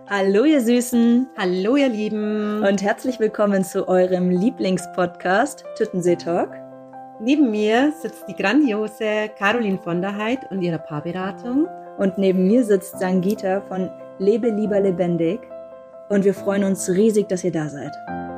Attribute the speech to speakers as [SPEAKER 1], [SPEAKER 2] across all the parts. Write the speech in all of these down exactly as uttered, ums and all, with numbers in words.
[SPEAKER 1] Hallo ihr Süßen
[SPEAKER 2] Hallo ihr Lieben
[SPEAKER 1] und herzlich willkommen zu eurem Lieblingspodcast Tüttensee Talk.
[SPEAKER 2] Neben mir sitzt die grandiose Caroline von der Heid und ihrer Paarberatung.
[SPEAKER 1] Und neben mir sitzt Sangita von Lebe lieber lebendig. Und wir freuen uns riesig, dass ihr da seid.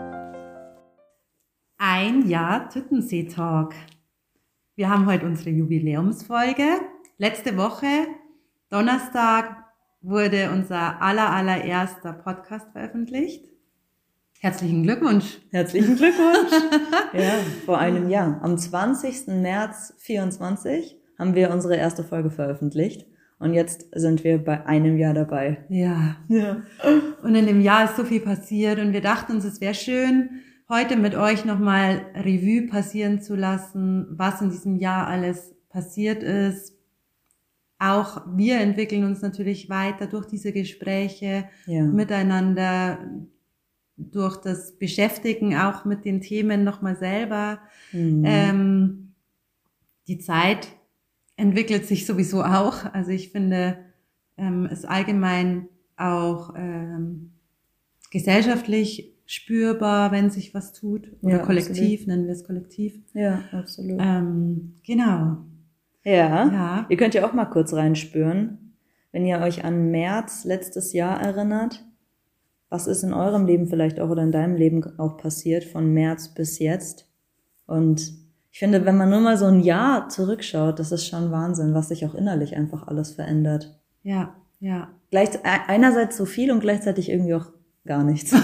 [SPEAKER 2] Ein Jahr Tüttensee Talk. Wir haben heute unsere Jubiläumsfolge. Letzte Woche, Donnerstag, wurde unser aller, allererster Podcast veröffentlicht. Herzlichen Glückwunsch.
[SPEAKER 1] Herzlichen Glückwunsch. Ja, vor einem Jahr. Am zwanzigsten März vierundzwanzig haben wir unsere erste Folge veröffentlicht. Und jetzt sind wir bei einem Jahr dabei.
[SPEAKER 2] Ja. ja. Und in dem Jahr ist so viel passiert. Und wir dachten uns, es wäre schön, heute mit euch nochmal Revue passieren zu lassen, was in diesem Jahr alles passiert ist. Auch wir entwickeln uns natürlich weiter durch diese Gespräche ja. miteinander, durch das Beschäftigen auch mit den Themen nochmal selber. Mhm. Ähm, die Zeit entwickelt sich sowieso auch. Also ich finde, ähm, es allgemein auch ähm, gesellschaftlich spürbar, wenn sich was tut. Oder ja, kollektiv, absolut. Nennen wir es kollektiv.
[SPEAKER 1] Ja, absolut.
[SPEAKER 2] Ähm, genau.
[SPEAKER 1] Ja. ja, ihr könnt ja auch mal kurz reinspüren, wenn ihr euch an März letztes Jahr erinnert. Was ist in eurem Leben vielleicht auch oder in deinem Leben auch passiert von März bis jetzt? Und ich finde, wenn man nur mal so ein Jahr zurückschaut, das ist schon Wahnsinn, was sich auch innerlich einfach alles verändert.
[SPEAKER 2] Ja, ja.
[SPEAKER 1] Gleich, einerseits so viel und gleichzeitig irgendwie auch gar nichts.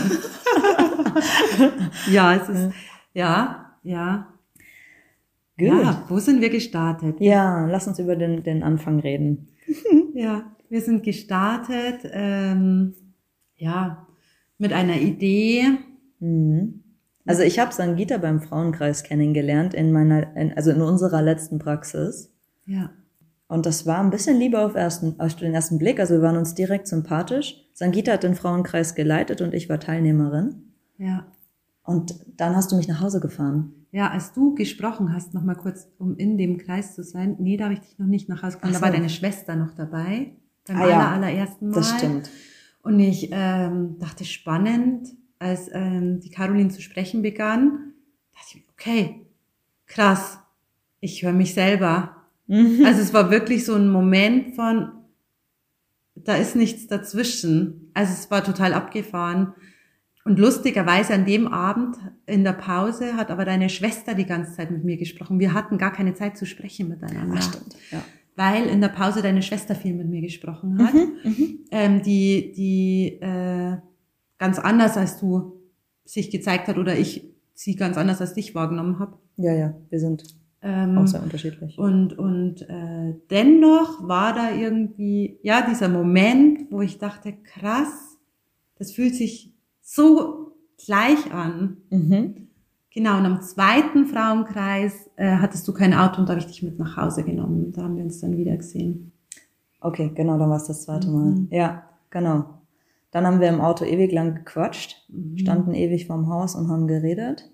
[SPEAKER 2] ja, es ist, ja, ja. Gut. Ja, wo sind wir gestartet?
[SPEAKER 1] Ja, lass uns über den, den Anfang reden.
[SPEAKER 2] Ja, wir sind gestartet, ähm, ja, mit einer Idee.
[SPEAKER 1] Mhm. Also ich habe Sangita beim Frauenkreis kennengelernt, in meiner, in, also in unserer letzten Praxis.
[SPEAKER 2] Ja.
[SPEAKER 1] Und das war ein bisschen Liebe auf, ersten, auf den ersten Blick, also wir waren uns direkt sympathisch. Sangita hat den Frauenkreis geleitet und ich war Teilnehmerin.
[SPEAKER 2] Ja.
[SPEAKER 1] Und dann hast du mich nach Hause gefahren.
[SPEAKER 2] Ja, als du gesprochen hast, noch mal kurz, um in dem Kreis zu sein, nee, da habe ich dich noch nicht nach Hause gefahren, so. Da war deine Schwester noch dabei, beim
[SPEAKER 1] ah,
[SPEAKER 2] aller,
[SPEAKER 1] ja.
[SPEAKER 2] allerersten Mal.
[SPEAKER 1] Das stimmt.
[SPEAKER 2] Und ich ähm, dachte, spannend, als ähm, die Caroline zu sprechen begann, dachte ich, okay, krass, ich höre mich selber. Mhm. Also es war wirklich so ein Moment von, da ist nichts dazwischen. Also es war total abgefahren. Und lustigerweise an dem Abend in der Pause hat aber deine Schwester die ganze Zeit mit mir gesprochen. Wir hatten gar keine Zeit zu sprechen miteinander.
[SPEAKER 1] Ach, stimmt, ja.
[SPEAKER 2] Weil in der Pause deine Schwester viel mit mir gesprochen hat, mhm, ähm, die die äh, ganz anders als du sich gezeigt hat oder ich sie ganz anders als dich wahrgenommen habe.
[SPEAKER 1] Ja, ja, wir sind
[SPEAKER 2] ähm,
[SPEAKER 1] auch sehr unterschiedlich.
[SPEAKER 2] Und und äh, dennoch war da irgendwie ja dieser Moment, wo ich dachte, krass, das fühlt sich so gleich an.
[SPEAKER 1] Mhm.
[SPEAKER 2] Genau, und am zweiten Frauenkreis äh, hattest du kein Auto und da habe ich dich mit nach Hause genommen. Da haben wir uns dann wieder gesehen.
[SPEAKER 1] Okay, genau, dann war es das zweite Mal. Mhm. Ja, genau. Dann haben wir im Auto ewig lang gequatscht, mhm. standen ewig vorm Haus und haben geredet.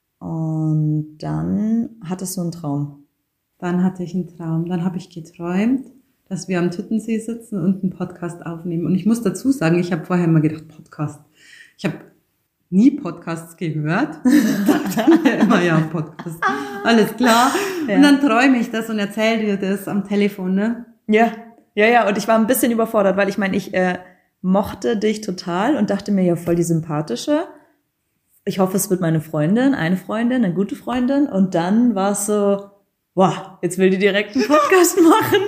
[SPEAKER 1] Und dann hattest du einen Traum.
[SPEAKER 2] Dann hatte ich einen Traum. Dann habe ich geträumt, dass wir am Tüttensee sitzen und einen Podcast aufnehmen. Und ich muss dazu sagen, ich habe vorher immer gedacht, Podcast. Ich habe nie Podcasts gehört. Ich dachte mir immer, ja, Podcast. Alles klar. Ja. Und dann träume ich das und erzähle dir das am Telefon, ne?
[SPEAKER 1] Ja, ja, ja. Und ich war ein bisschen überfordert, weil ich meine, ich äh, mochte dich total und dachte mir, ja, voll die sympathische. Ich hoffe, es wird meine Freundin, eine Freundin, eine gute Freundin. Und dann war es so, wow, jetzt will die direkt einen Podcast machen.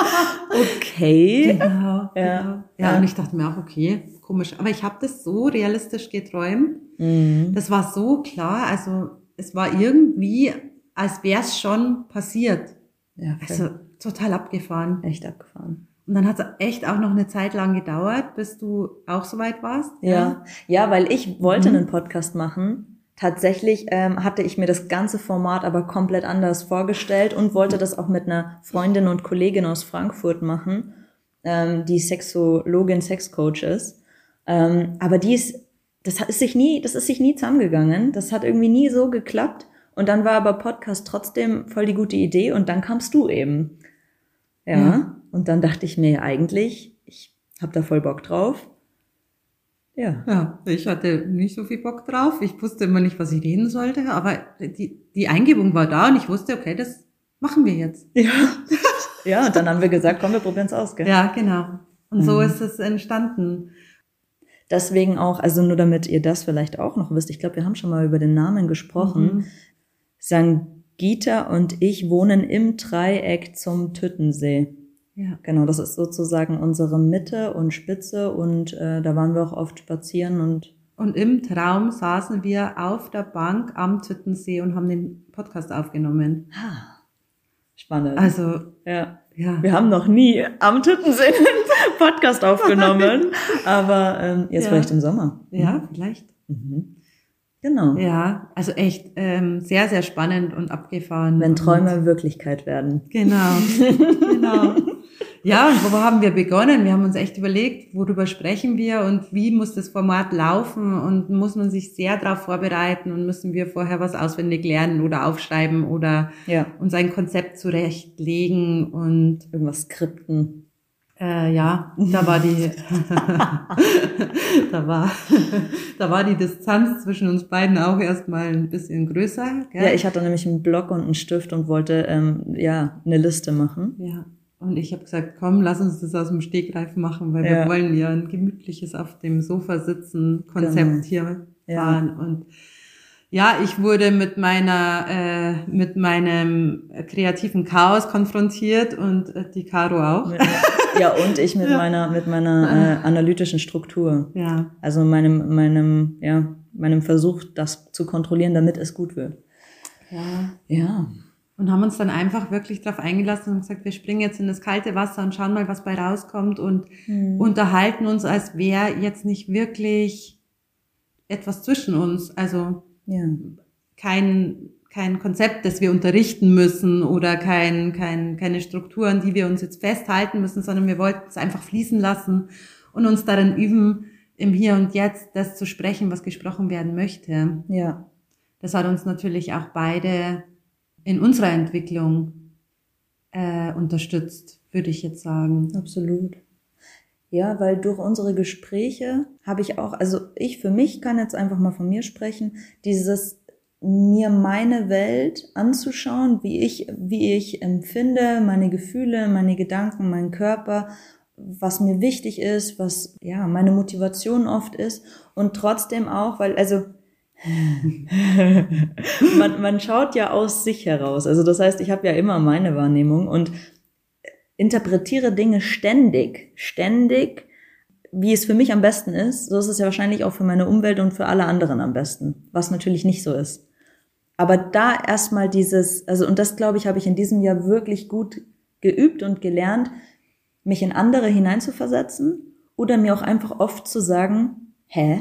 [SPEAKER 1] Okay.
[SPEAKER 2] Genau, ja. Genau. Ja, und ich dachte mir auch, okay, komisch. Aber ich habe das so realistisch geträumt.
[SPEAKER 1] Mhm.
[SPEAKER 2] Das war so klar. Also es war irgendwie, als wäre es schon passiert.
[SPEAKER 1] Ja,
[SPEAKER 2] also total abgefahren.
[SPEAKER 1] Echt abgefahren.
[SPEAKER 2] Und dann hat es echt auch noch eine Zeit lang gedauert, bis du auch so weit warst.
[SPEAKER 1] Ja, ja, ja, weil ich wollte mhm. einen Podcast machen. Tatsächlich ähm, hatte ich mir das ganze Format aber komplett anders vorgestellt und wollte das auch mit einer Freundin und Kollegin aus Frankfurt machen, ähm, die Sexologin, Sexcoach ist. Ähm, aber die ist, das ist sich nie, das ist sich nie zusammengegangen. Das hat irgendwie nie so geklappt. Und dann war aber Podcast trotzdem voll die gute Idee und dann kamst du eben. Ja. ja. Und dann dachte ich mir eigentlich, ich habe da voll Bock drauf. Ja.
[SPEAKER 2] Ja, ich hatte nicht so viel Bock drauf. Ich wusste immer nicht, was ich reden sollte, aber die, die Eingebung war da und ich wusste, okay, das machen wir jetzt.
[SPEAKER 1] Ja. Ja, und dann haben wir gesagt, komm, wir probieren es aus, gell?
[SPEAKER 2] Ja, genau. Und so
[SPEAKER 1] Mhm.
[SPEAKER 2] ist es entstanden.
[SPEAKER 1] Deswegen auch, also nur damit ihr das vielleicht auch noch wisst, ich glaube, wir haben schon mal über den Namen gesprochen.
[SPEAKER 2] Mhm.
[SPEAKER 1] Sangeeta und ich wohnen im Dreieck zum Tüttensee.
[SPEAKER 2] Ja.
[SPEAKER 1] Genau, das ist sozusagen unsere Mitte und Spitze und äh, da waren wir auch oft spazieren und
[SPEAKER 2] Und im Traum saßen wir auf der Bank am Tüttensee und haben den Podcast aufgenommen.
[SPEAKER 1] ah, spannend.
[SPEAKER 2] Also,
[SPEAKER 1] ja.
[SPEAKER 2] ja.
[SPEAKER 1] Wir haben noch nie am Tüttensee einen Podcast aufgenommen, aber ähm, jetzt
[SPEAKER 2] Ja.
[SPEAKER 1] vielleicht im Sommer.
[SPEAKER 2] Ja, vielleicht.
[SPEAKER 1] Mhm. Genau.
[SPEAKER 2] Ja, also echt ähm, sehr, sehr spannend und abgefahren.
[SPEAKER 1] Wenn
[SPEAKER 2] Und-
[SPEAKER 1] Träume Wirklichkeit werden.
[SPEAKER 2] Genau, genau. Ja, und wo haben wir begonnen? Wir haben uns echt überlegt, worüber sprechen wir und wie muss das Format laufen und muss man sich sehr darauf vorbereiten und müssen wir vorher was auswendig lernen oder aufschreiben oder
[SPEAKER 1] Ja.
[SPEAKER 2] uns ein Konzept zurechtlegen und
[SPEAKER 1] Irgendwas skripten.
[SPEAKER 2] äh, ja, da war die, da war, da war die Distanz zwischen uns beiden auch erstmal ein bisschen größer. Gell?
[SPEAKER 1] Ja, ich hatte nämlich einen Block und einen Stift und wollte ähm, ja eine Liste machen.
[SPEAKER 2] Ja, und ich habe gesagt, komm, lass uns das aus dem Stegreif machen, weil
[SPEAKER 1] Ja.
[SPEAKER 2] wir wollen ja ein gemütliches auf dem Sofa sitzen Konzept
[SPEAKER 1] Genau.
[SPEAKER 2] hier
[SPEAKER 1] Ja.
[SPEAKER 2] fahren. Und ja, ich wurde mit meiner, äh, mit meinem kreativen Chaos konfrontiert und äh, die Caro auch.
[SPEAKER 1] Mit, ja, und ich mit meiner mit meiner äh, analytischen Struktur.
[SPEAKER 2] Ja,
[SPEAKER 1] Also meinem meinem ja meinem Versuch, das zu kontrollieren, damit es gut wird.
[SPEAKER 2] ja.
[SPEAKER 1] Ja.
[SPEAKER 2] Und haben uns dann einfach wirklich darauf eingelassen und gesagt, wir springen jetzt in das kalte Wasser und schauen mal, was bei rauskommt und
[SPEAKER 1] Mhm.
[SPEAKER 2] unterhalten uns, als wäre jetzt nicht wirklich etwas zwischen uns. Also
[SPEAKER 1] Ja.
[SPEAKER 2] kein, kein Konzept, das wir unterrichten müssen oder kein, kein, keine Strukturen, die wir uns jetzt festhalten müssen, sondern wir wollten es einfach fließen lassen und uns darin üben, im Hier und Jetzt das zu sprechen, was gesprochen werden möchte.
[SPEAKER 1] Ja.
[SPEAKER 2] Das hat uns natürlich auch beide in unserer Entwicklung äh, unterstützt, würde ich jetzt sagen.
[SPEAKER 1] Absolut. Ja, weil durch unsere Gespräche habe ich auch, also ich für mich kann jetzt einfach mal von mir sprechen, dieses mir meine Welt anzuschauen, wie ich, wie ich empfinde, meine Gefühle, meine Gedanken, meinen Körper, was mir wichtig ist, was ja meine Motivation oft ist und trotzdem auch, weil also man, man schaut ja aus sich heraus. Also das heißt, ich habe ja immer meine Wahrnehmung und interpretiere Dinge ständig, ständig, wie es für mich am besten ist. So ist es ja wahrscheinlich auch für meine Umwelt und für alle anderen am besten, was natürlich nicht so ist. Aber da erstmal dieses, also und das glaube ich, habe ich in diesem Jahr wirklich gut geübt und gelernt, mich in andere hineinzuversetzen oder mir auch einfach oft zu sagen, hä?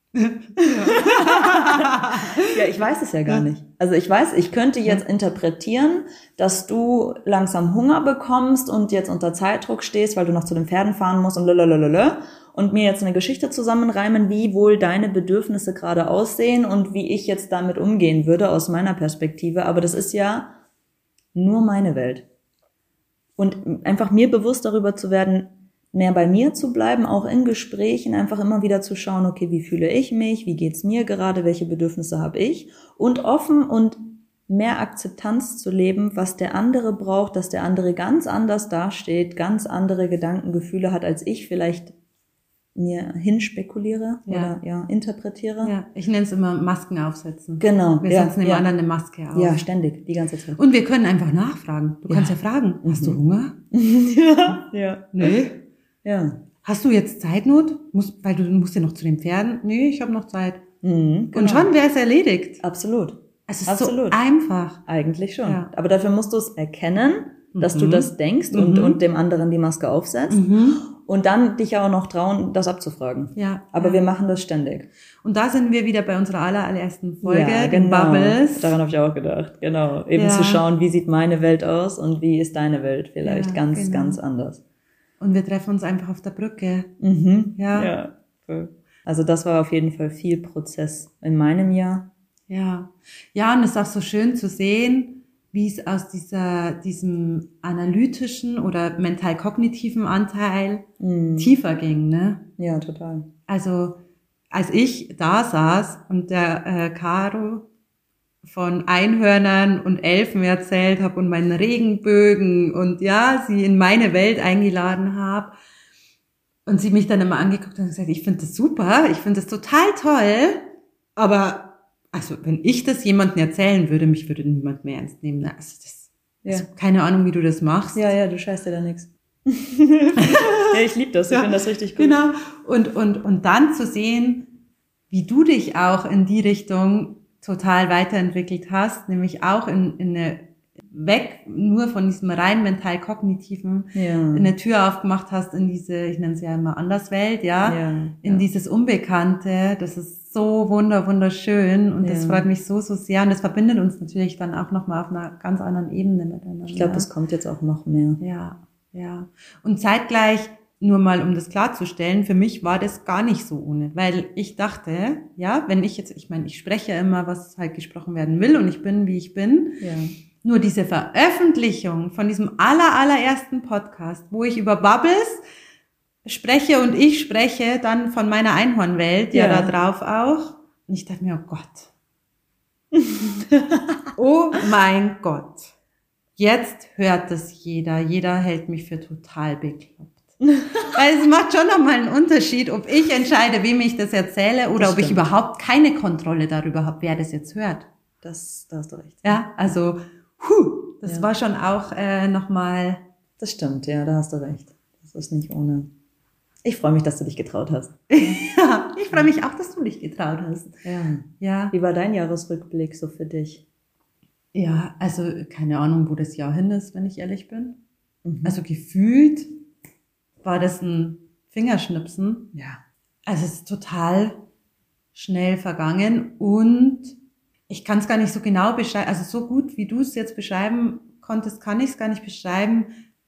[SPEAKER 1] Ja, ich weiß es ja gar nicht. Also ich weiß, ich könnte jetzt interpretieren, dass du langsam Hunger bekommst und jetzt unter Zeitdruck stehst, weil du noch zu den Pferden fahren musst und lalalala und mir jetzt eine Geschichte zusammenreimen, wie wohl deine Bedürfnisse gerade aussehen und wie ich jetzt damit umgehen würde aus meiner Perspektive. Aber das ist ja nur meine Welt. Und einfach mir bewusst darüber zu werden, mehr bei mir zu bleiben, auch in Gesprächen, einfach immer wieder zu schauen, okay, wie fühle ich mich, wie geht's mir gerade, welche Bedürfnisse habe ich und offen und mehr Akzeptanz zu leben, was der andere braucht, dass der andere ganz anders dasteht, ganz andere Gedanken, Gefühle hat, als ich vielleicht mir hinspekuliere
[SPEAKER 2] Ja.
[SPEAKER 1] oder ja, interpretiere.
[SPEAKER 2] Ja, ich nenne es immer Masken aufsetzen.
[SPEAKER 1] Genau.
[SPEAKER 2] Wir
[SPEAKER 1] ja,
[SPEAKER 2] setzen dem
[SPEAKER 1] ja.
[SPEAKER 2] anderen eine Maske auf.
[SPEAKER 1] Ja, ständig, die ganze Zeit.
[SPEAKER 2] Und wir können einfach nachfragen. Du
[SPEAKER 1] Ja.
[SPEAKER 2] kannst ja fragen, hast du Hunger?
[SPEAKER 1] ja, ja.
[SPEAKER 2] Nee.
[SPEAKER 1] Ja.
[SPEAKER 2] Hast du jetzt Zeitnot? Muss, weil du musst ja noch zu den Pferden. Nee, ich habe noch Zeit.
[SPEAKER 1] Mhm, genau.
[SPEAKER 2] Und schon wäre es erledigt.
[SPEAKER 1] Absolut.
[SPEAKER 2] Es ist
[SPEAKER 1] Absolut.
[SPEAKER 2] so einfach.
[SPEAKER 1] Eigentlich schon.
[SPEAKER 2] Ja.
[SPEAKER 1] Aber dafür musst du es erkennen, dass
[SPEAKER 2] Mhm.
[SPEAKER 1] du das denkst und,
[SPEAKER 2] Mhm.
[SPEAKER 1] und dem anderen die Maske aufsetzt.
[SPEAKER 2] Mhm.
[SPEAKER 1] Und dann dich auch noch trauen, das abzufragen.
[SPEAKER 2] Ja.
[SPEAKER 1] Aber
[SPEAKER 2] ja.
[SPEAKER 1] wir machen das ständig.
[SPEAKER 2] Und da sind wir wieder bei unserer aller, allerersten Folge,
[SPEAKER 1] ja,
[SPEAKER 2] den
[SPEAKER 1] genau.
[SPEAKER 2] Bubbles.
[SPEAKER 1] Daran habe ich auch gedacht. Genau. Eben
[SPEAKER 2] Ja.
[SPEAKER 1] zu schauen, wie sieht meine Welt aus und wie ist deine Welt vielleicht
[SPEAKER 2] Ja,
[SPEAKER 1] ganz,
[SPEAKER 2] genau.
[SPEAKER 1] ganz anders.
[SPEAKER 2] Und wir treffen uns einfach auf der Brücke.
[SPEAKER 1] Mhm.
[SPEAKER 2] Ja.
[SPEAKER 1] ja. Cool. Also das war auf jeden Fall viel Prozess in meinem Jahr.
[SPEAKER 2] Ja. Ja, und es ist auch so schön zu sehen, wie es aus dieser, diesem analytischen oder mental-kognitiven Anteil
[SPEAKER 1] Mhm.
[SPEAKER 2] tiefer ging, ne?
[SPEAKER 1] Ja, total.
[SPEAKER 2] Also, als ich da saß und der äh, Caro von Einhörnern und Elfen erzählt habe und meinen Regenbögen und ja, sie in meine Welt eingeladen habe und sie mich dann immer angeguckt hat und gesagt, ich finde das super, ich finde das total toll, aber also wenn ich das jemandem erzählen würde, mich würde niemand mehr ernst nehmen. Also das,
[SPEAKER 1] Ja.
[SPEAKER 2] also keine Ahnung, wie du das machst.
[SPEAKER 1] Ja, ja, du scheißt dir da nix. Ja, ich liebe das, ich
[SPEAKER 2] Ja,
[SPEAKER 1] finde das richtig gut.
[SPEAKER 2] Genau. Und, und, und dann zu sehen, wie du dich auch in die Richtung total weiterentwickelt hast, nämlich auch in, in eine, weg nur von diesem rein mental-kognitiven,
[SPEAKER 1] Ja.
[SPEAKER 2] eine Tür aufgemacht hast in diese, ich nenne es ja immer Anderswelt, ja,
[SPEAKER 1] Ja,
[SPEAKER 2] in
[SPEAKER 1] ja.
[SPEAKER 2] dieses Unbekannte, das ist so wunder, wunderschön und das
[SPEAKER 1] Ja.
[SPEAKER 2] freut mich so, so sehr und das verbindet uns natürlich dann auch nochmal auf einer ganz anderen Ebene miteinander.
[SPEAKER 1] Ich glaube, das kommt jetzt auch noch mehr.
[SPEAKER 2] Ja, ja. Und zeitgleich, nur mal um das klarzustellen, für mich war das gar nicht so ohne, weil ich dachte, ja, wenn ich jetzt, ich meine, ich spreche ja immer, was halt gesprochen werden will und ich bin, wie ich bin.
[SPEAKER 1] Ja.
[SPEAKER 2] Nur diese Veröffentlichung von diesem aller, allerersten Podcast, wo ich über Bubbles spreche und ich spreche dann von meiner Einhornwelt, ja,
[SPEAKER 1] Ja.
[SPEAKER 2] da drauf auch. Und ich dachte mir, oh Gott. Oh mein Gott. Jetzt hört es jeder. Jeder hält mich für total bekloppt. Weil es macht schon nochmal einen Unterschied, ob ich entscheide, wem ich das erzähle oder
[SPEAKER 1] Das
[SPEAKER 2] ob ich
[SPEAKER 1] stimmt.
[SPEAKER 2] überhaupt keine Kontrolle darüber habe, wer das jetzt hört.
[SPEAKER 1] Das, da hast du recht.
[SPEAKER 2] Ja, also, huh, das
[SPEAKER 1] Ja.
[SPEAKER 2] war schon auch äh, nochmal...
[SPEAKER 1] Das stimmt, ja, da hast du recht. Das ist nicht ohne. Ich freue mich, dass du dich getraut hast.
[SPEAKER 2] Ja, ich freue mich auch, dass du dich getraut hast.
[SPEAKER 1] Ja.
[SPEAKER 2] Ja,
[SPEAKER 1] Wie war dein Jahresrückblick so für dich?
[SPEAKER 2] ja, also keine Ahnung, wo das Jahr hin ist, wenn ich ehrlich bin.
[SPEAKER 1] Mhm.
[SPEAKER 2] Also gefühlt war das ein Fingerschnipsen.
[SPEAKER 1] Ja.
[SPEAKER 2] Also es ist total schnell vergangen und ich kann es gar nicht so genau beschreiben, also so gut, wie du es jetzt beschreiben konntest, kann ich es gar nicht beschreiben,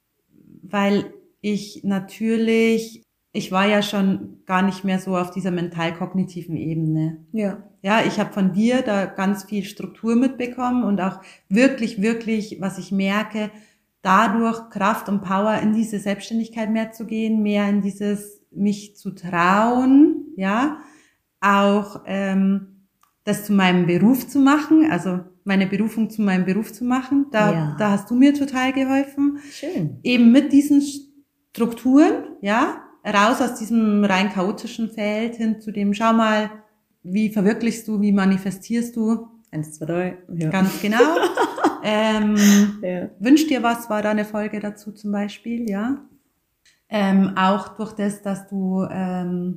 [SPEAKER 2] weil ich natürlich, ich war ja schon gar nicht mehr so auf dieser mental-kognitiven Ebene.
[SPEAKER 1] Ja.
[SPEAKER 2] Ja, ich habe von dir da ganz viel Struktur mitbekommen und auch wirklich, wirklich, was ich merke, dadurch Kraft und Power in diese Selbstständigkeit mehr zu gehen, mehr in dieses mich zu trauen, ja, auch ähm, das zu meinem Beruf zu machen, also meine Berufung zu meinem Beruf zu machen. Da,
[SPEAKER 1] Ja.
[SPEAKER 2] da hast du mir total geholfen.
[SPEAKER 1] Schön.
[SPEAKER 2] Eben mit diesen Strukturen, ja, raus aus diesem rein chaotischen Feld hin zu dem, schau mal, wie verwirklichst du, wie manifestierst du,
[SPEAKER 1] Eins, zwei, drei. Ja.
[SPEAKER 2] ganz genau. ähm,
[SPEAKER 1] Ja.
[SPEAKER 2] Wünsch dir was, war da eine Folge dazu zum Beispiel, ja. Ähm, auch durch das, dass du ähm,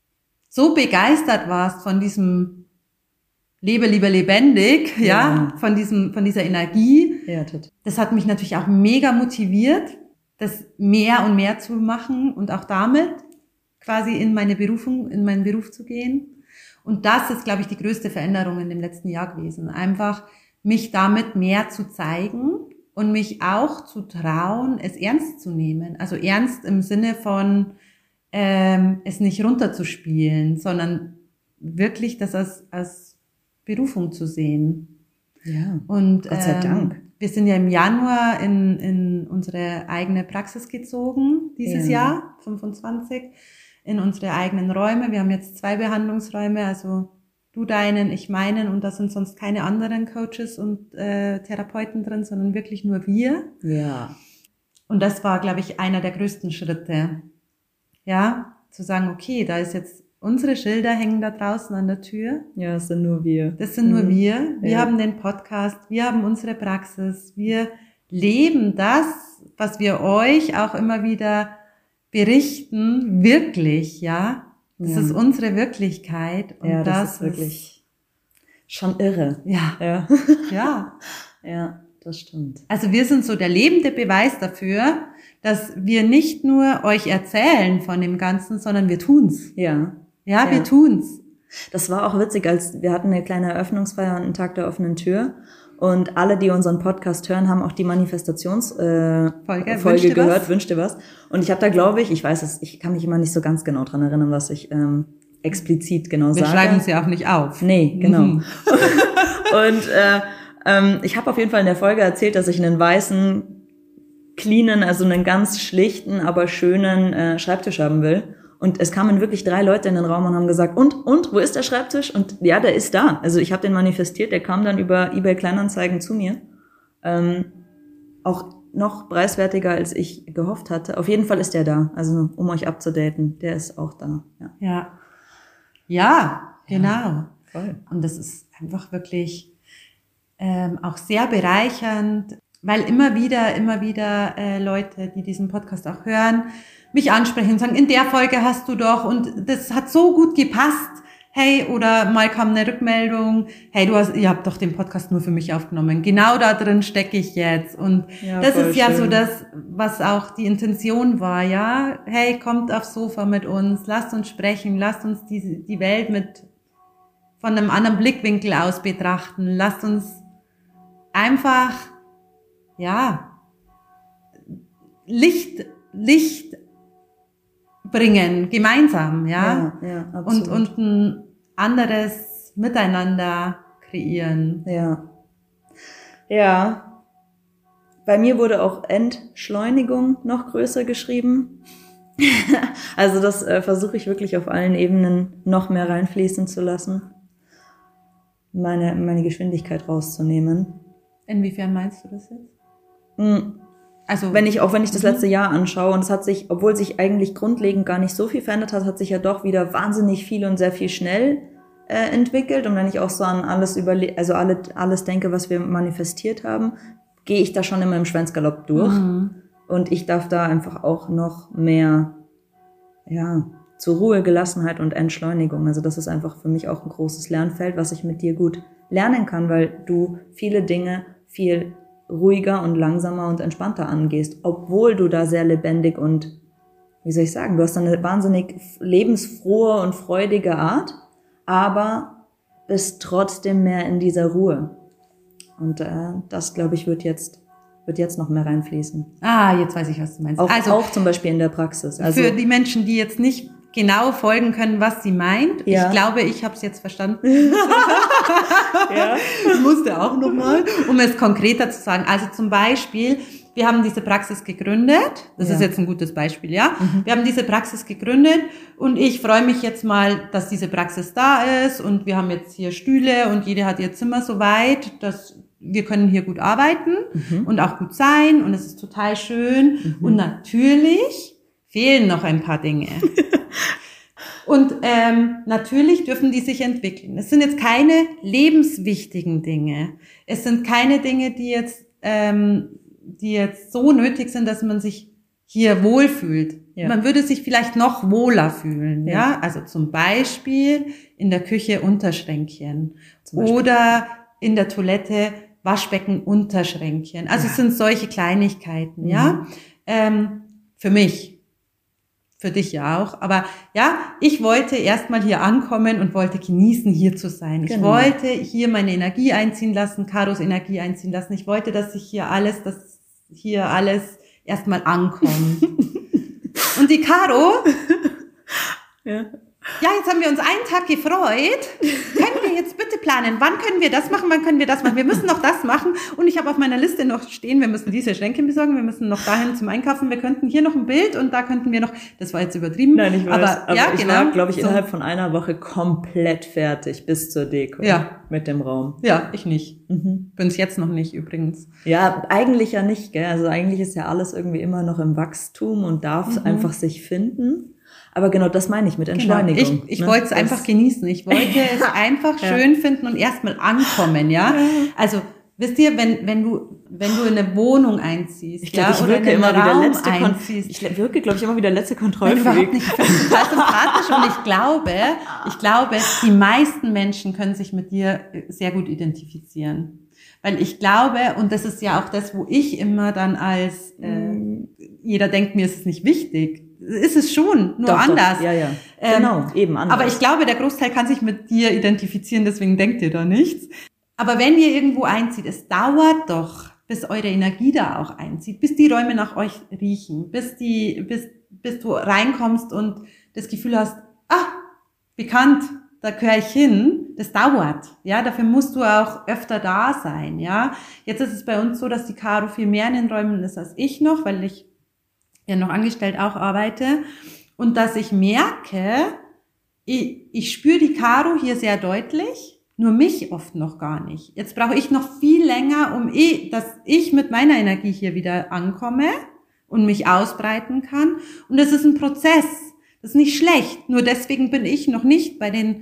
[SPEAKER 2] so begeistert warst von diesem Lebe, lieber lebendig, ja,
[SPEAKER 1] Ja.
[SPEAKER 2] von diesem, von dieser Energie.
[SPEAKER 1] Ja, total.
[SPEAKER 2] Das hat mich natürlich auch mega motiviert, das mehr und mehr zu machen und auch damit quasi in meine Berufung, in meinen Beruf zu gehen. Und das ist, glaube ich, die größte Veränderung in dem letzten Jahr gewesen. Einfach mich damit mehr zu zeigen und mich auch zu trauen, es ernst zu nehmen. Also ernst im Sinne von, ähm, es nicht runterzuspielen, sondern wirklich das als, als Berufung zu sehen.
[SPEAKER 1] Ja.
[SPEAKER 2] Und
[SPEAKER 1] Gott sei
[SPEAKER 2] ähm,
[SPEAKER 1] Dank.
[SPEAKER 2] wir sind ja im Januar in, in unsere eigene Praxis gezogen, dieses
[SPEAKER 1] Ja.
[SPEAKER 2] Jahr, fünfundzwanzig, in unsere eigenen Räume. Wir haben jetzt zwei Behandlungsräume, also du deinen, ich meinen, und da sind sonst keine anderen Coaches und äh, Therapeuten drin, sondern wirklich nur wir.
[SPEAKER 1] Ja.
[SPEAKER 2] Und das war, glaube ich, einer der größten Schritte. Ja, zu sagen, okay, da ist jetzt, unsere Schilder hängen da draußen an der Tür.
[SPEAKER 1] Ja, es sind nur wir.
[SPEAKER 2] Das sind nur
[SPEAKER 1] Mhm.
[SPEAKER 2] wir. Wir
[SPEAKER 1] Ja.
[SPEAKER 2] haben den Podcast, wir haben unsere Praxis, wir leben das, was wir euch auch immer wieder berichten, wirklich, ja. Das
[SPEAKER 1] Ja.
[SPEAKER 2] ist unsere Wirklichkeit. Und
[SPEAKER 1] Ja, das,
[SPEAKER 2] das
[SPEAKER 1] ist wirklich schon irre.
[SPEAKER 2] Ja,
[SPEAKER 1] Ja.
[SPEAKER 2] ja.
[SPEAKER 1] Ja, das stimmt.
[SPEAKER 2] Also wir sind so der lebende Beweis dafür, dass wir nicht nur euch erzählen von dem Ganzen, sondern wir tun's.
[SPEAKER 1] Ja.
[SPEAKER 2] Ja,
[SPEAKER 1] Ja.
[SPEAKER 2] wir tun's.
[SPEAKER 1] Das war auch witzig, als wir hatten eine kleine Eröffnungsfeier und einen Tag der offenen Tür. Und alle, die unseren Podcast hören, haben auch die Manifestations-Folge äh,
[SPEAKER 2] Folge,
[SPEAKER 1] Folge
[SPEAKER 2] Wünsch dir
[SPEAKER 1] gehört,
[SPEAKER 2] was?
[SPEAKER 1] Wünsch dir was. Und ich habe da, glaube ich, ich weiß es, ich kann mich immer nicht so ganz genau dran erinnern, was ich ähm, explizit genau
[SPEAKER 2] Wir
[SPEAKER 1] sage.
[SPEAKER 2] schreiben es ja auch nicht auf.
[SPEAKER 1] Nee, genau.
[SPEAKER 2] Mhm.
[SPEAKER 1] Und äh, ähm, ich habe auf jeden Fall in der Folge erzählt, dass ich einen weißen, cleanen, also einen ganz schlichten, aber schönen äh, Schreibtisch haben will. Und es kamen wirklich drei Leute in den Raum und haben gesagt, und, und, wo ist der Schreibtisch? Und ja, der ist da. Also ich habe den manifestiert, der kam dann über eBay Kleinanzeigen zu mir. Ähm, auch noch preiswertiger, als ich gehofft hatte. Auf jeden Fall ist der da, also um euch abzudaten, der ist auch da. Ja,
[SPEAKER 2] ja, ja genau.
[SPEAKER 1] Ja, voll.
[SPEAKER 2] Und das ist einfach wirklich ähm, auch sehr bereichernd, weil immer wieder, immer wieder äh, Leute, die diesen Podcast auch hören, mich ansprechen und sagen, in der Folge hast du doch und das hat so gut gepasst. Hey, oder mal kam eine Rückmeldung, hey, du hast, ihr habt doch den Podcast nur für mich aufgenommen. Genau da drin stecke ich jetzt. Und
[SPEAKER 1] Ja,
[SPEAKER 2] das
[SPEAKER 1] voll
[SPEAKER 2] ist ja
[SPEAKER 1] schön.
[SPEAKER 2] so das, was auch die Intention war, ja. Hey, kommt aufs Sofa mit uns, lasst uns sprechen, lasst uns die, die Welt mit, von einem anderen Blickwinkel aus betrachten. Lasst uns einfach, ja, Licht, Licht bringen, gemeinsam, ja.
[SPEAKER 1] Ja, ja,
[SPEAKER 2] und,
[SPEAKER 1] absolut.
[SPEAKER 2] und ein anderes Miteinander kreieren.
[SPEAKER 1] Ja. Ja. Bei mir wurde auch Entschleunigung noch größer geschrieben. Also das äh, versuche ich wirklich auf allen Ebenen noch mehr reinfließen zu lassen. Meine, meine Geschwindigkeit rauszunehmen.
[SPEAKER 2] Inwiefern meinst du das jetzt?
[SPEAKER 1] Mhm.
[SPEAKER 2] Also,
[SPEAKER 1] Wenn ich, auch wenn ich das letzte Jahr anschaue, und es hat sich, obwohl sich eigentlich grundlegend gar nicht so viel verändert hat, hat sich ja doch wieder wahnsinnig viel und sehr viel schnell äh, entwickelt. Und wenn ich auch so an alles überle also alle, alles denke, was wir manifestiert haben, gehe ich da schon immer im Schweinsgalopp durch.
[SPEAKER 2] Mhm.
[SPEAKER 1] Und ich darf da einfach auch noch mehr, ja, zur Ruhe, Gelassenheit und Entschleunigung. Also das ist einfach für mich auch ein großes Lernfeld, was ich mit dir gut lernen kann, weil du viele Dinge viel ruhiger und langsamer und entspannter angehst, obwohl du da sehr lebendig und, wie soll ich sagen, du hast eine wahnsinnig lebensfrohe und freudige Art, aber bist trotzdem mehr in dieser Ruhe. Und äh, das, glaube ich, wird jetzt wird jetzt noch mehr reinfließen.
[SPEAKER 2] Ah, jetzt weiß ich, was du meinst.
[SPEAKER 1] Auch,
[SPEAKER 2] also
[SPEAKER 1] auch zum Beispiel in der Praxis. Also
[SPEAKER 2] für die Menschen, die jetzt nicht genau folgen können, was sie meint.
[SPEAKER 1] Ja.
[SPEAKER 2] Ich glaube, ich habe es jetzt verstanden.
[SPEAKER 1] ja.
[SPEAKER 2] Ich musste auch nochmal, um es konkreter zu sagen. Also zum Beispiel, wir haben diese Praxis gegründet. Das
[SPEAKER 1] Ja.
[SPEAKER 2] ist jetzt ein gutes Beispiel, ja.
[SPEAKER 1] Mhm.
[SPEAKER 2] Wir haben diese Praxis gegründet und ich freue mich jetzt mal, dass diese Praxis da ist und wir haben jetzt hier Stühle und jede hat ihr Zimmer so weit, dass wir können hier gut arbeiten
[SPEAKER 1] Mhm.
[SPEAKER 2] und auch gut sein und es ist total schön.
[SPEAKER 1] Mhm.
[SPEAKER 2] Und natürlich fehlen noch ein paar Dinge. Und ähm, natürlich dürfen die sich entwickeln. Es sind jetzt keine lebenswichtigen Dinge. Es sind keine Dinge, die jetzt, ähm, die jetzt so nötig sind, dass man sich hier wohlfühlt.
[SPEAKER 1] Ja.
[SPEAKER 2] Man würde sich vielleicht noch wohler fühlen. Ja,
[SPEAKER 1] Ja.
[SPEAKER 2] also zum Beispiel in der Küche Unterschränkchen
[SPEAKER 1] Zum Beispiel.
[SPEAKER 2] oder in der Toilette Waschbecken Unterschränkchen. Also
[SPEAKER 1] Ja.
[SPEAKER 2] es sind solche Kleinigkeiten.
[SPEAKER 1] Mhm.
[SPEAKER 2] Ja, ähm, für mich. Für dich ja auch. Aber ja, ich wollte erstmal hier ankommen und wollte genießen, hier zu sein. Ich
[SPEAKER 1] Genau.
[SPEAKER 2] wollte hier meine Energie einziehen lassen, Karos Energie einziehen lassen. Ich wollte, dass sich hier alles, dass hier alles erstmal ankommt. Und die Caro,
[SPEAKER 1] Ja.
[SPEAKER 2] ja, jetzt haben wir uns einen Tag gefreut. Können wir jetzt bitte planen? Wann können wir das machen? Wann können wir das machen? Wir müssen noch das machen. Und ich habe auf meiner Liste noch stehen, wir müssen diese Schränke besorgen, wir müssen noch dahin zum Einkaufen, wir könnten hier noch ein Bild und da könnten wir noch, das war jetzt übertrieben.
[SPEAKER 1] Nein, ich weiß,
[SPEAKER 2] aber,
[SPEAKER 1] aber
[SPEAKER 2] ja,
[SPEAKER 1] ich
[SPEAKER 2] genau.
[SPEAKER 1] war, glaube ich,
[SPEAKER 2] So.
[SPEAKER 1] innerhalb von einer Woche komplett fertig bis zur Deko.
[SPEAKER 2] Ja.
[SPEAKER 1] Mit dem Raum.
[SPEAKER 2] Ja, ich nicht.
[SPEAKER 1] Mhm.
[SPEAKER 2] Bin's jetzt noch nicht übrigens.
[SPEAKER 1] Ja, eigentlich ja nicht, gell? Also eigentlich ist ja alles irgendwie immer noch im Wachstum und darf
[SPEAKER 2] Mhm.
[SPEAKER 1] einfach sich finden. Aber genau das meine ich mit
[SPEAKER 2] Genau.
[SPEAKER 1] Entschleunigung.
[SPEAKER 2] Ich, ich
[SPEAKER 1] ne?
[SPEAKER 2] wollte es
[SPEAKER 1] Das-
[SPEAKER 2] einfach genießen. Ich wollte es einfach
[SPEAKER 1] Ja.
[SPEAKER 2] schön finden und erstmal ankommen, ja. Also, wisst ihr, wenn, wenn du, wenn du in eine Wohnung einziehst,
[SPEAKER 1] Ich glaube,
[SPEAKER 2] ja,
[SPEAKER 1] ich
[SPEAKER 2] oder
[SPEAKER 1] wirke
[SPEAKER 2] in
[SPEAKER 1] immer
[SPEAKER 2] einen
[SPEAKER 1] wie der
[SPEAKER 2] Raum
[SPEAKER 1] letzte Kon
[SPEAKER 2] einziehst,
[SPEAKER 1] Ich wirke, glaube ich, immer wie der letzte
[SPEAKER 2] Nein,
[SPEAKER 1] Kontrollfreak.
[SPEAKER 2] überhaupt nicht. Ich finde es total sympathisch und ich glaube, ich glaube, die meisten Menschen können sich mit dir sehr gut identifizieren. Weil ich glaube, und das ist ja auch das, wo ich immer dann als, äh, jeder denkt, mir ist es nicht wichtig. Ist es schon, nur
[SPEAKER 1] Doch,
[SPEAKER 2] anders.
[SPEAKER 1] Doch, ja, ja.
[SPEAKER 2] Ähm,
[SPEAKER 1] Genau, eben anders.
[SPEAKER 2] Aber ich glaube, der Großteil kann sich mit dir identifizieren, deswegen denkt ihr da nichts. Aber wenn ihr irgendwo einzieht, es dauert doch, bis eure Energie da auch einzieht, bis die Räume nach euch riechen, bis die, bis, bis du reinkommst und das Gefühl hast, ah, bekannt, da gehöre ich hin. Das dauert, ja. Dafür musst du auch öfter da sein, ja. Jetzt ist es bei uns so, dass die Caro viel mehr in den Räumen ist als ich noch, weil ich ja noch angestellt auch arbeite. Und dass ich merke, ich, ich spüre die Caro hier sehr deutlich, nur mich oft noch gar nicht. Jetzt brauche ich noch viel länger, um eh, dass ich mit meiner Energie hier wieder ankomme und mich ausbreiten kann. Und das ist ein Prozess. Das ist nicht schlecht. Nur deswegen bin ich noch nicht bei den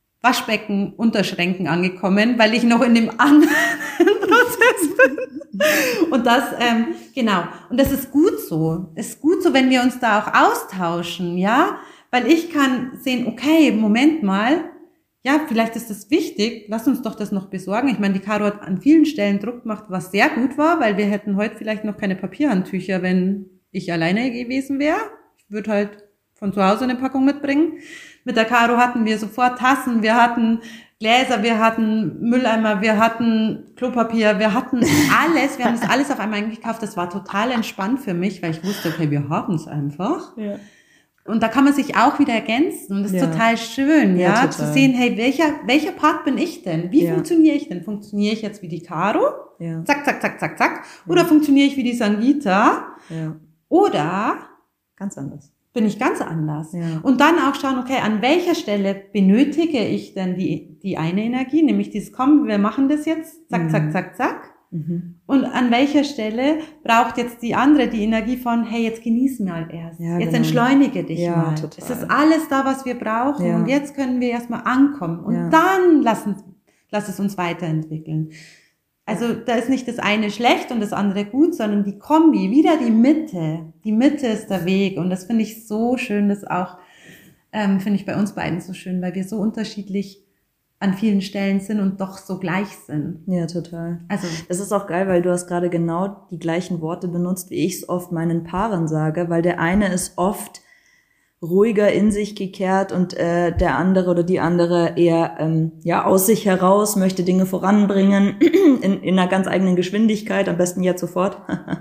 [SPEAKER 2] Waschbecken-Unterschränken angekommen, weil ich noch in dem anderen Prozess bin. Und das, ähm, genau. Und das ist gut so. Es ist gut so, wenn wir uns da auch austauschen, ja. Weil ich kann sehen, okay, Moment mal, ja, vielleicht ist das wichtig, lass uns doch das noch besorgen. Ich meine, die Caro hat an vielen Stellen Druck gemacht, was sehr gut war, weil wir hätten heute vielleicht noch keine Papierhandtücher, wenn ich alleine gewesen wäre. Ich würde halt von zu Hause eine Packung mitbringen. Mit der Caro hatten wir sofort Tassen, wir hatten Gläser, wir hatten Mülleimer, wir hatten Klopapier, wir hatten alles, wir haben das alles auf einmal eingekauft. Das war total entspannt für mich, weil ich wusste, okay, wir haben es einfach. Ja. Und da kann man sich auch wieder ergänzen. Und das ist ja. total schön, ja, ja total. Zu sehen, hey, welcher, welcher Part bin ich denn? Wie ja. funktioniere ich denn? Funktioniere ich jetzt wie die Caro? Ja. Zack, zack, zack, zack, zack. Oder ja. funktioniere ich wie die Sangita? Ja. Oder
[SPEAKER 1] ganz anders.
[SPEAKER 2] Bin ich ganz anders. Ja. Und dann auch schauen, okay, an welcher Stelle benötige ich denn die, die eine Energie? Nämlich dieses, komm, wir machen das jetzt. Zack, mhm. zack, zack, zack. Mhm. Und an welcher Stelle braucht jetzt die andere die Energie von, hey, jetzt genieß mal erst. Ja, jetzt genau. entschleunige dich ja, mal. Total. Es ist alles da, was wir brauchen. Ja. Und jetzt können wir erstmal ankommen. Und ja. dann lassen, lass es uns weiterentwickeln. Also da ist nicht das eine schlecht und das andere gut, sondern die Kombi, wieder die Mitte. Die Mitte ist der Weg. Und das finde ich so schön, das auch, ähm, finde ich bei uns beiden so schön, weil wir so unterschiedlich an vielen Stellen sind und doch so gleich sind.
[SPEAKER 1] Ja, total. Also das ist auch geil, weil du hast gerade genau die gleichen Worte benutzt, wie ich es oft meinen Paaren sage, weil der eine ist oft ruhiger in sich gekehrt und äh, der andere oder die andere eher ähm, ja aus sich heraus möchte Dinge voranbringen in, in einer ganz eigenen Geschwindigkeit, am besten jetzt sofort.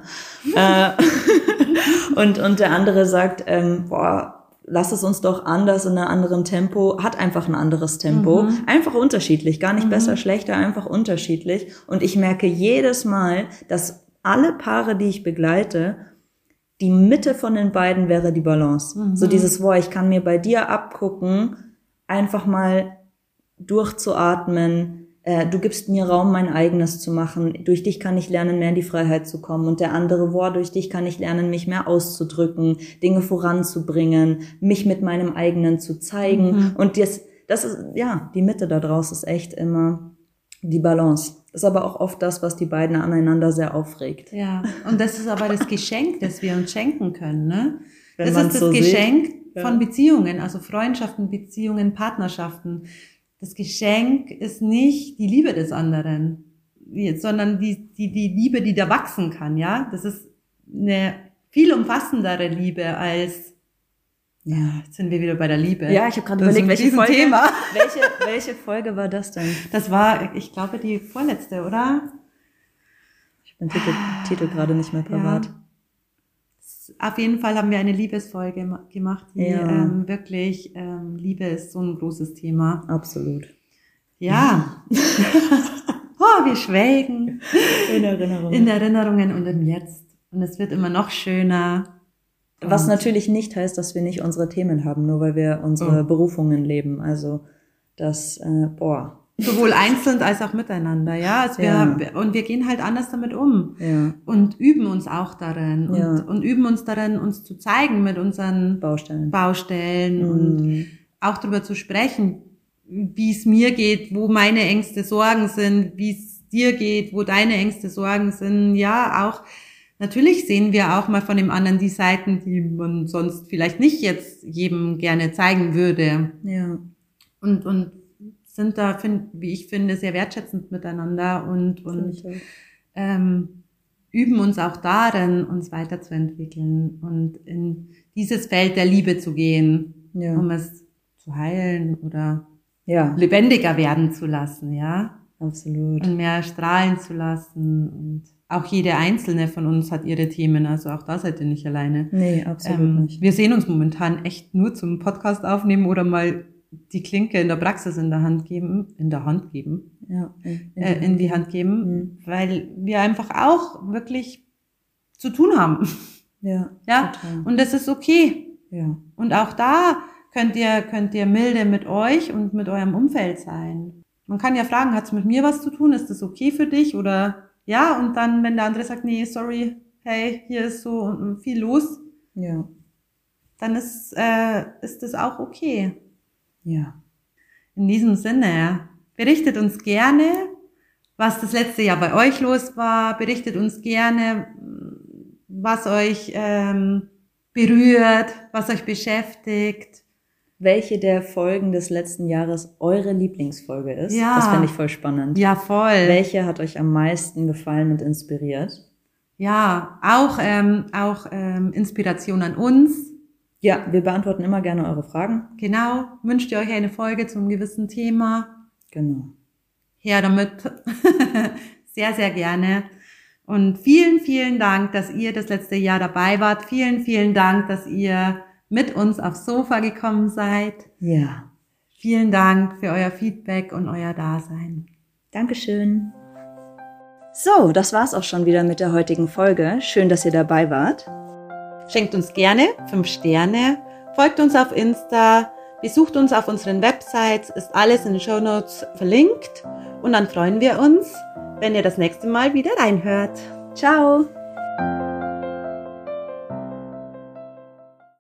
[SPEAKER 1] äh, und und der andere sagt, ähm, boah, lass es uns doch anders in einem anderen Tempo, hat einfach ein anderes Tempo, mhm. einfach unterschiedlich, gar nicht mhm. besser, schlechter, einfach unterschiedlich. Und ich merke jedes Mal, dass alle Paare, die ich begleite, die Mitte von den beiden wäre die Balance. Mhm. So dieses, boah, ich kann mir bei dir abgucken, einfach mal durchzuatmen, äh, du gibst mir Raum, mein eigenes zu machen, durch dich kann ich lernen, mehr in die Freiheit zu kommen und der andere, boah, durch dich kann ich lernen, mich mehr auszudrücken, Dinge voranzubringen, mich mit meinem eigenen zu zeigen mhm. und das, das ist, ja, die Mitte da draus ist echt immer die Balance. Ist aber auch oft das, was die beiden aneinander sehr aufregt.
[SPEAKER 2] Ja, und das ist aber das Geschenk, das wir uns schenken können, ne? Wenn das ist das so Geschenk sieht. Von ja. Beziehungen, also Freundschaften, Beziehungen, Partnerschaften. Das Geschenk ist nicht die Liebe des anderen, sondern die, die, die Liebe, die da wachsen kann, ja? Das ist eine viel umfassendere Liebe als, ja, jetzt sind wir wieder bei der Liebe.
[SPEAKER 1] Ja, ich habe gerade überlegt, welche Folge, Thema. welche, welche Folge war das denn?
[SPEAKER 2] Das war, ich glaube, die vorletzte, oder?
[SPEAKER 1] Ich bin Titel, Titel gerade nicht mehr parat. Ja.
[SPEAKER 2] Auf jeden Fall haben wir eine Liebesfolge gemacht, die ja. ähm, wirklich, ähm, Liebe ist so ein großes Thema.
[SPEAKER 1] Absolut.
[SPEAKER 2] Ja. Oh, wir schwelgen.
[SPEAKER 1] In Erinnerungen.
[SPEAKER 2] In Erinnerungen und im Jetzt. Und es wird immer noch schöner.
[SPEAKER 1] Was natürlich nicht heißt, dass wir nicht unsere Themen haben, nur weil wir unsere oh. Berufungen leben. Also das, äh, boah.
[SPEAKER 2] Sowohl einzeln als auch miteinander, ja. Also wir, ja. Und wir gehen halt anders damit um.
[SPEAKER 1] Ja.
[SPEAKER 2] Und üben uns auch darin. Und, ja. und üben uns darin, uns zu zeigen mit unseren
[SPEAKER 1] Baustellen.
[SPEAKER 2] Baustellen mhm. und auch darüber zu sprechen, wie es mir geht, wo meine Ängste, Sorgen sind, wie es dir geht, wo deine Ängste, Sorgen sind. Ja, auch natürlich sehen wir auch mal von dem anderen die Seiten, die man sonst vielleicht nicht jetzt jedem gerne zeigen würde.
[SPEAKER 1] Ja.
[SPEAKER 2] Und, und sind da, find, wie ich finde, sehr wertschätzend miteinander und, und ähm, üben uns auch darin, uns weiterzuentwickeln und in dieses Feld der Liebe zu gehen,
[SPEAKER 1] ja.
[SPEAKER 2] um es zu heilen oder
[SPEAKER 1] ja.
[SPEAKER 2] lebendiger werden zu lassen, ja.
[SPEAKER 1] Absolut.
[SPEAKER 2] Und mehr strahlen zu lassen. Und auch jede einzelne von uns hat ihre Themen, also auch da seid ihr nicht alleine.
[SPEAKER 1] Nee, absolut
[SPEAKER 2] ähm,
[SPEAKER 1] nicht.
[SPEAKER 2] Wir sehen uns momentan echt nur zum Podcast aufnehmen oder mal die Klinke in der Praxis in der Hand geben, in der Hand geben,
[SPEAKER 1] ja,
[SPEAKER 2] in, äh, in die Hand geben, mhm. weil wir einfach auch wirklich zu tun haben.
[SPEAKER 1] Ja,
[SPEAKER 2] ja.
[SPEAKER 1] total.
[SPEAKER 2] Und das ist okay.
[SPEAKER 1] Ja.
[SPEAKER 2] Und auch da könnt ihr, könnt ihr milde mit euch und mit eurem Umfeld sein. Man kann ja fragen, hat's mit mir was zu tun? Ist das okay für dich? Oder ja, und dann, wenn der andere sagt, nee, sorry, hey, hier ist so viel los,
[SPEAKER 1] Ja.
[SPEAKER 2] dann ist, äh, ist das auch okay.
[SPEAKER 1] Ja.
[SPEAKER 2] In diesem Sinne, berichtet uns gerne, was das letzte Jahr bei euch los war. Berichtet uns gerne, was euch ähm, berührt, was euch beschäftigt.
[SPEAKER 1] Welche der Folgen des letzten Jahres eure Lieblingsfolge ist.
[SPEAKER 2] Ja.
[SPEAKER 1] Das fände ich voll spannend.
[SPEAKER 2] Ja, voll.
[SPEAKER 1] Welche hat euch am meisten gefallen und inspiriert?
[SPEAKER 2] Ja, auch, ähm, auch ähm, Inspiration an uns.
[SPEAKER 1] Ja, wir beantworten immer gerne eure Fragen.
[SPEAKER 2] Genau. Wünscht ihr euch eine Folge zu einem gewissen Thema?
[SPEAKER 1] Genau.
[SPEAKER 2] Her damit. Sehr, sehr gerne. Und vielen, vielen Dank, dass ihr das letzte Jahr dabei wart. Vielen, vielen Dank, dass ihr mit uns aufs Sofa gekommen seid.
[SPEAKER 1] Ja.
[SPEAKER 2] Vielen Dank für euer Feedback und euer Dasein.
[SPEAKER 1] Dankeschön. So, das war's auch schon wieder mit der heutigen Folge. Schön, dass ihr dabei wart.
[SPEAKER 2] Schenkt uns gerne fünf Sterne, folgt uns auf Insta, besucht uns auf unseren Websites, ist alles in den Shownotes verlinkt. Und dann freuen wir uns, wenn ihr das nächste Mal wieder reinhört.
[SPEAKER 1] Ciao!